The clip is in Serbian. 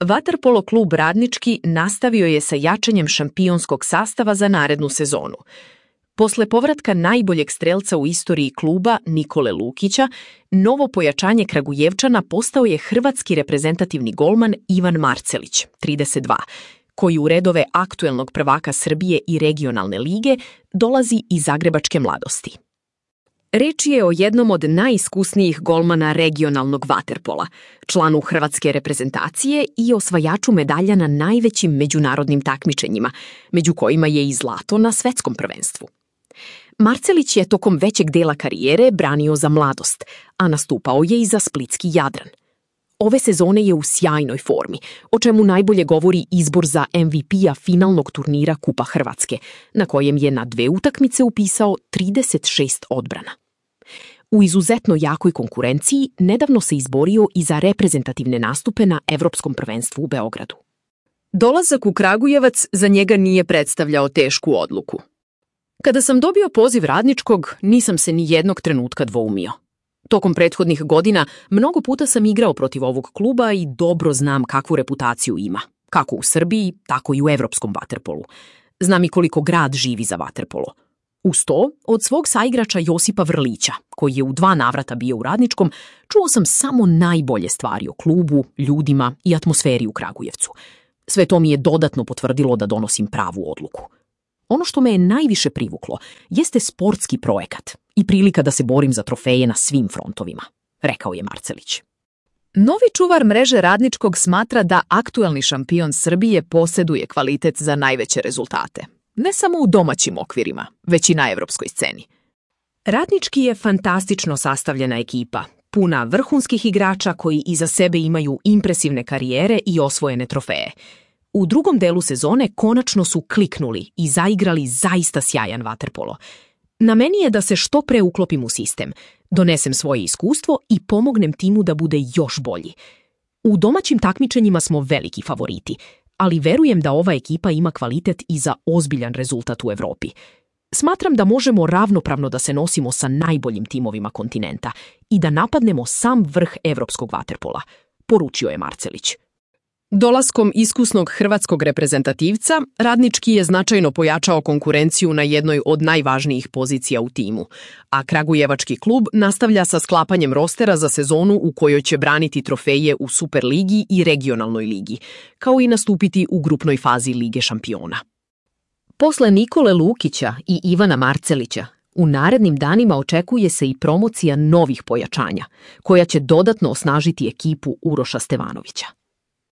Vaterpolo klub Radnički nastavio je sa jačanjem šampionskog sastava za narednu sezonu. Posle povratka najboljeg strelca u istoriji kluba Nikole Lukića, novo pojačanje Kragujevčana postao je hrvatski reprezentativni golman Ivan Marcelić, 32, koji u redove aktuelnog prvaka Srbije i regionalne lige dolazi iz zagrebačke Mladosti. Reč je o jednom od najiskusnijih golmana regionalnog vaterpola, članu hrvatske reprezentacije i osvajaču medalja na najvećim međunarodnim takmičenjima, među kojima je i zlato na svetskom prvenstvu. Marcelić je tokom većeg dela karijere branio za Mladost, a nastupao je i za splitski Jadran. Ove sezone je u sjajnoj formi, o čemu najbolje govori izbor za MVP-a finalnog turnira Kupa Hrvatske, na kojem je na 2 utakmice upisao 36 odbrana. U izuzetno jakoj konkurenciji nedavno se izborio i za reprezentativne nastupe na Evropskom prvenstvu u Beogradu. Dolazak u Kragujevac za njega nije predstavljao tešku odluku. Kada sam dobio poziv Radničkog, nisam se ni jednog trenutka dvoumio. Tokom prethodnih godina mnogo puta sam igrao protiv ovog kluba i dobro znam kakvu reputaciju ima, kako u Srbiji, tako i u evropskom vaterpolu. Znam i koliko grad živi za vaterpolo. Uz to, od svog saigrača Josipa Vrlića, koji je u 2 navrata bio u Radničkom, čuo sam samo najbolje stvari o klubu, ljudima i atmosferi u Kragujevcu. Sve to mi je dodatno potvrdilo da donosim pravu odluku. Ono što me je najviše privuklo jeste sportski projekat i prilika da se borim za trofeje na svim frontovima, rekao je Marcelić. Novi čuvar mreže Radničkog smatra da aktuelni šampion Srbije posjeduje kvalitet za najveće rezultate. Ne samo u domaćim okvirima, već i na evropskoj sceni. Radnički je fantastično sastavljena ekipa, puna vrhunskih igrača koji iza sebe imaju impresivne karijere i osvojene trofeje. U drugom delu sezone konačno su kliknuli i zaigrali zaista sjajan vaterpolo. Na meni je da se što pre uklopim u sistem, donesem svoje iskustvo i pomognem timu da bude još bolji. U domaćim takmičenjima smo veliki favoriti, ali verujem da ova ekipa ima kvalitet i za ozbiljan rezultat u Evropi. Smatram da možemo ravnopravno da se nosimo sa najboljim timovima kontinenta i da napadnemo sam vrh evropskog vaterpola, poručio je Marcelić. Dolaskom iskusnog hrvatskog reprezentativca, Radnički je značajno pojačao konkurenciju na jednoj od najvažnijih pozicija u timu, a Kragujevački klub nastavlja sa sklapanjem rostera za sezonu u kojoj će braniti trofeje u Superligi i regionalnoj ligi, kao i nastupiti u grupnoj fazi Lige šampiona. Posle Nikole Lukića i Ivana Marcelića, u narednim danima očekuje se i promocija novih pojačanja, koja će dodatno osnažiti ekipu Uroša Stevanovića.